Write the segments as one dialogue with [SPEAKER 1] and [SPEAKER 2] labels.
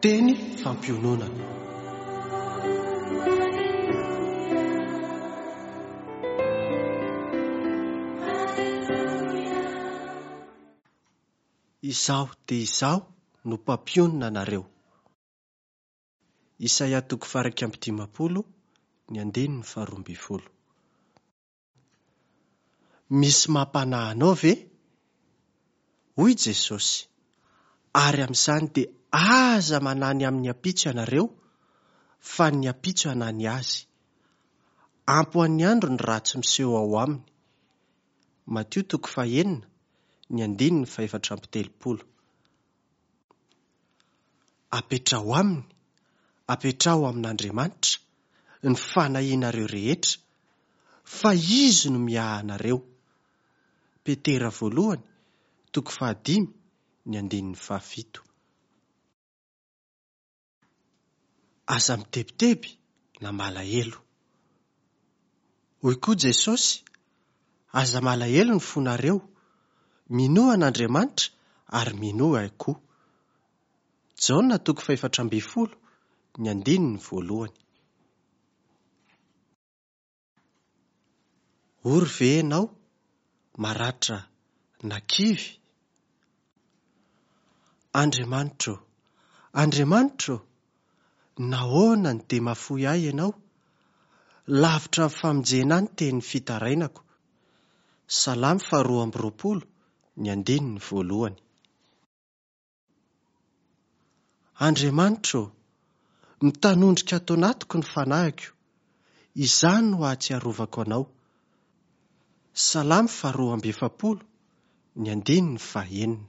[SPEAKER 1] Teny fampiononana. Izaho dia izaho no mpampionona anareo. Isaia 40:20, ny 2:12. Misy mampanahy anao ve? Hoy Jesosy. Ary amin'izany dia aza manany amin'ny ampitso ianareo, fa ny ampitso hanany azy. Ampy ho an'ny andro ny ratsy miseho ao aminy. Matthieu 4:9, ny 2:4. Apetrao aminy, apetrao amin'Andriamanitra ny fanahinareo rehetra, fa izy no miaha anareo. Petera 1:5, ny 5:7. Aza mitebiteby na malahelo. Hoy koa Jesosy, aza malahelo ny fonareo, minoa an'Andriamanitra ary minoa ahy koa. Jaona 4:12, ny 1:1. Ory ve ianao, maratra na kivy? Andriamanitro, Andriamanitro, nahoana ny dia mahafoy ahy ianao? Lavitra amin'ny famonjena ny teny fitarainako. Salamy 2:20, ny 1:1. Andriamanitro, mitanondrika ato anatiko ny fanahiko, izany no ahatsiarovako anao. Salamy 2:20, ny 1:9.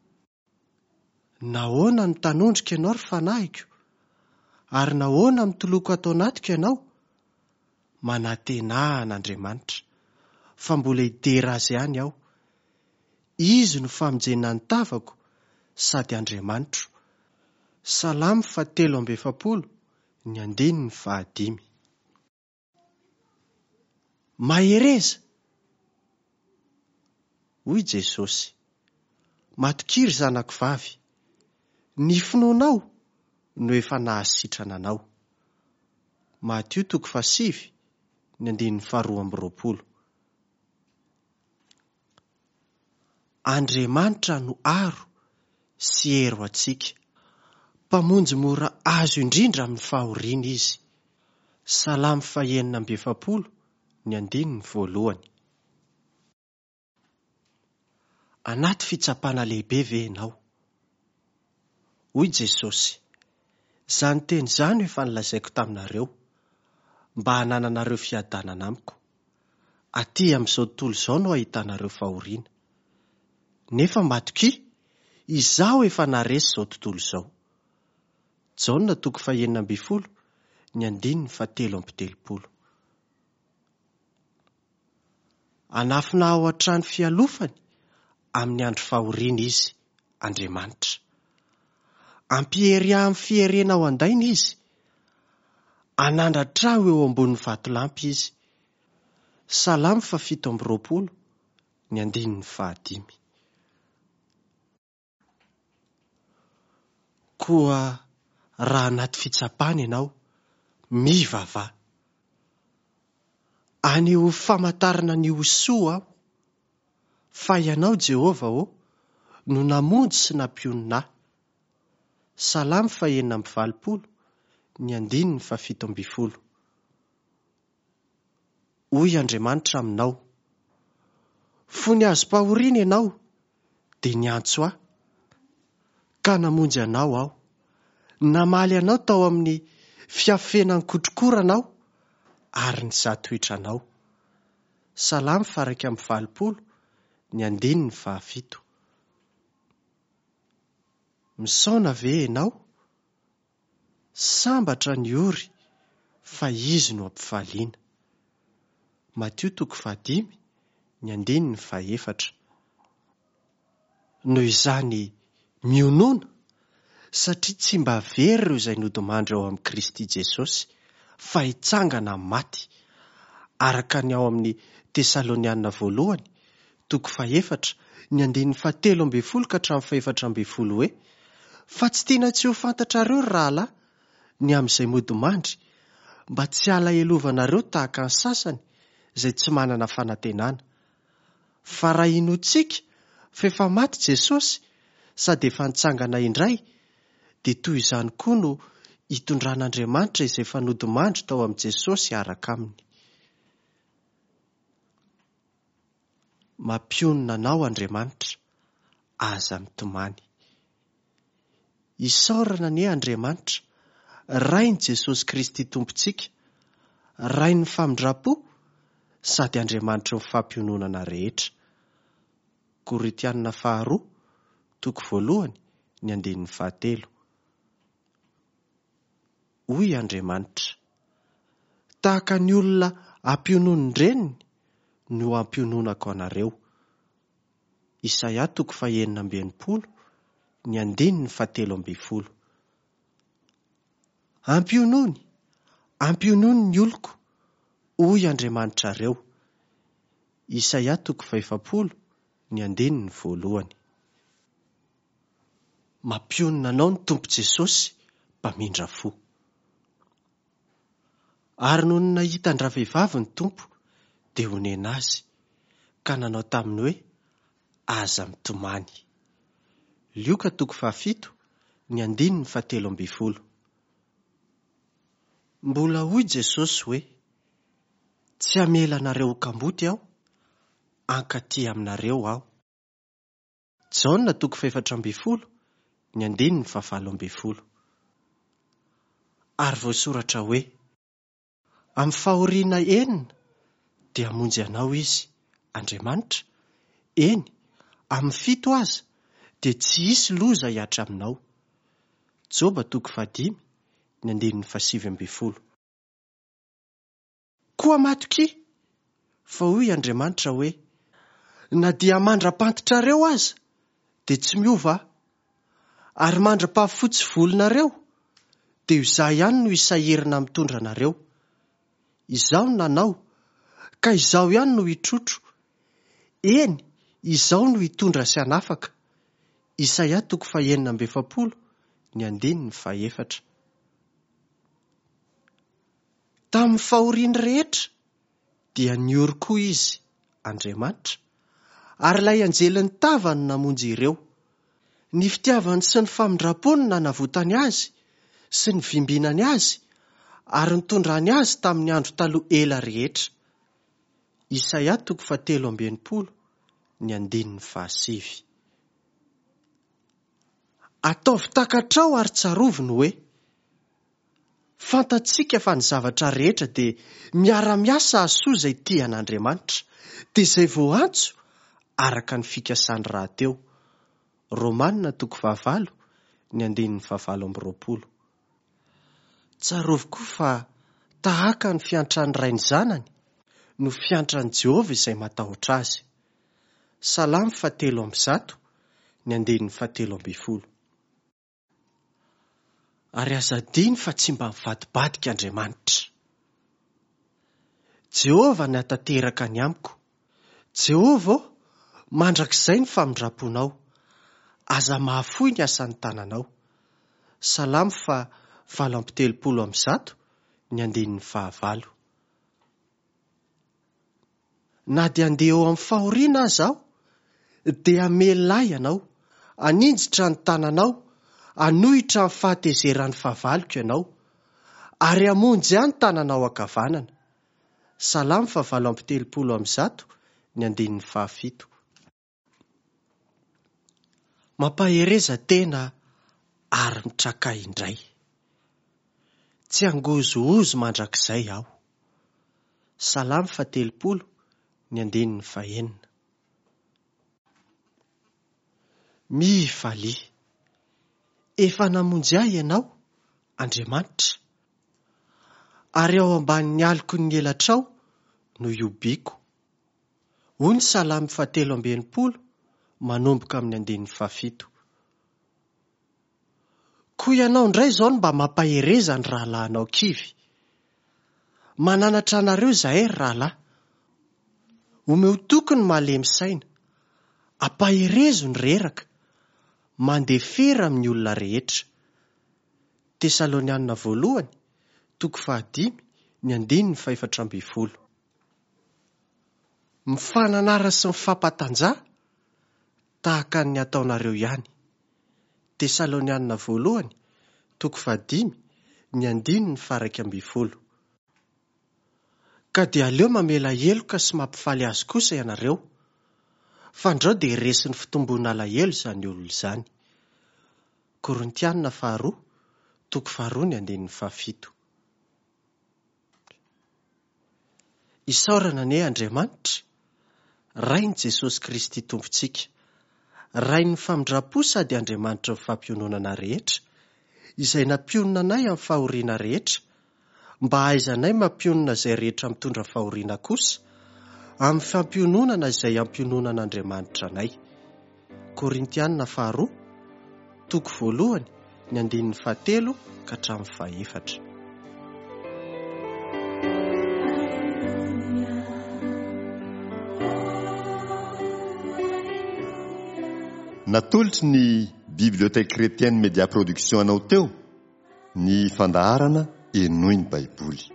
[SPEAKER 1] Nahoana mitanondrika ianao ry fanahiko, ary nahoana mitoloko ato anatiko ianao? Manantena an'Andriamanitra, fa mbola hidera azy ihany aho. Izy no famonjena ny tavako, sady Andriamanitro. Salamy 3:70, ny 1:5. Mahereza, hoy Jesosy. Matokiry zanako vavy, ny finoanao no efa nahasitrana anao. Matthieu 7:7, ny 12:20. Andriamanitra no aro sy ero atsika, mpamonjy mora azo indrindra amin'ny fahoriana izy. Salamy 9:20, ny 1:1. Anaty fitsapana lehibe ve ianao? Hoy Jesosy, izany teny izany efa nilazaiko taminareo, mba hanananareo fiadanana amiko. Aty amin'izao tontolo izao no ahitanareo fahoriana. Nefa matoki, izaho efa naresy izao tontolo izao. Jaona 9:12, ny 7:30. Anafina ao an-trano fialofany, amin'ny andro fahoriana izy, Andriamanitra. Ampihery amin'ny fiherena ao andainy izy, anandratrao eo ambonin'ny vatolampy izy. Salamy 7:20, ny 1:5. Koa raha anaty fitsapana ianao, mivavah. Anio famantarana ny hosoa aho, fa ianao Jehova no namonjy sy nampionona ahy. Salamy 1:40, ny 1:17. Hoy Andriamanitra aminao, fony azo-pahoriana ianao, dia niantso aho, ka namonjy anao aho. Namaly anao tao amin'ny fiafenan'ny kotrokoranao, ary nisatoetranao. Salamy 1:40, ny 1:7. Misaona ve ianao? Sambatra ny ory, fa izy no ampifaliana. Matthieu 5:10, ny 1:4. Noho izany mionoana, satria tsy mba very ireo izay nodimandry ao amin'ny Kristy Jesosy, fa hitsangana amin'ny maty. Araka ny ao amin'ny Tesalonianina 1, 4, ny 17 ka hatramin'ny 4 hoe, fa tsy tiana tsy ho fantatrareo rahalahy ny amin'izay modimandry, mba tsy alahelo-vanareo tahaka ny sasany izay tsy manana fanantenana. Fa raha inotsika fa efa maty Jesosy sady efa nitsangana indray, dia toy izany koa no hitondran'Andriamanitra izay efa nodimandry tao amin'i Jesosy araka aminy. Mampionona anao Andriamanitra, aza mitomany. Isaorana anie Andriamanitra, rainy Jesosy Kristy Tompontsika, rainy famindram-po sady Andriamanitra ny fampiononana rehetra. Korintianina 2:1-9. Hoy Andriamanitra, tahaka ny olona ampionon'ny reniny no ampiononako anareo. Isaia 9:17. Ampionony ny oloko, hoy Andriamanitra reo. Isaia 50:1. Mampionona anao ny Tompo Jesosy mpamindra fo. Ary noho ny nahita andravehivavy ny Tompo, dia honena azy, ka nanao taminy hoe aza mitomany. Lioka 7:17. Mbola hoy Jesosy hoe, tsy hamela anareo ho kamboty aho, ankaty aminareo aho. Jaona 4:17. Ary voasoratra hoe, amin'ny fahoriana enina dia hamonjy anao izy, Andriamanitra. Eny, amin'ny 7 aza dia tsy hisy loza hiatra aminao. Joba 5:7. Koa matoki, fa hoy Andriamanitra hoe, na dia mandra-pantitrareo aza dia tsy miova, ary mandra-pahafotsy volonareo dia izaho ihany no hisahirana mitondra anareo. Izaho no nanao, ka izaho ihany no hitrotro. Eny, izaho no hitondra sy hanafaka. Isaia 2:9-4. Tamin'ny fahoriany rehetra dia niory koa izy, Andriamanitra, ary ilay anjeliny tava no namonjy ireo. Ny fitiavany sy ny famindram-pony nanavotany azy sy ny vimbinany azy, ary nitondrany azy tamin'ny andro taloha ela rehetra. Isaia 3:7. Ataovy takatrao ary tsaroviny hoe, fantatsika fa ny zavatra rehetra dia miara-miasa hasoa izay tian'Andriamanitra, dia izay voantso araka ny fikasany rahateo. Romanina 5:9-20. Tsarovy koa fa tahaka ny fiantrany rainy zanany no fiantrany Jehovah izay matahotra azy. Salamy 7:1-7. Ary aza diny fa tsy mba mivadibadika Andriamanitra. Jehovah ny hatateraka ny amiko. Jehovah mandrakizay ny famindram-ponao. Aza mahafoy ny asan'ny tananao. Salamy 8:3-9. Na dia andeha eo amin'ny fahoriana aza aho, dia hamelay ianao, haninjitra ny tananao, hanohitra ny fahatezeran'ny fahavaloko ianao, ary hamonjy ihany tananao ankavanana. Salamy 8:3-7. Mampahereza tena ary mitrakay indray. Tsy hangozohozo mandrakizay aho. Salamy 8:9. Mifalia, efa namonjy ahy ianao, Andriamanitra, ary ao ambanin'ny aliko ny elatrao no iobiko. Hoy ny Salamy 7:20 manomboka amin'ny 7. Koa ianao indray izao no mba mampahereza ny rahalahinao kivy. Mananatra anareo izahay rahalahy. Omeo tokony malemy saina. Ampaherezo ny reraka. mandefera amin'ny olona rehetra. Tesalonianina voalohany, 5:1-20. Mifananara sy mifampatanjah tahaka ny ataonareo ihany. Tesalonianina voalohany, 5:1-20. Ka dia aleo mamela heloka sy mampifaly azy kosa ianareo, fa andreo dia resin'ny fitombona alahelo izany olona izany. Korintianina 2, 2:2-7. Isaorana anie Andriamanitra, Rainy Jesosy Kristy Tompontsika, Rain'ny famindram-po sady Andriamanitra ny fampiononana rehetra, izay nampionona anay amin'ny fahoriana rehetra, mba hahaizanay mampionona izay rehetra mitondra fahoriana kosa, amin'ny fampiononana izay ampiononan'Andriamanitra anay. Korintianina 2, 1:7-4.
[SPEAKER 2] Natolotry ny Bibliothèque Chrétienne Média Production anao teo ny fandaharana enoiny Baiboly.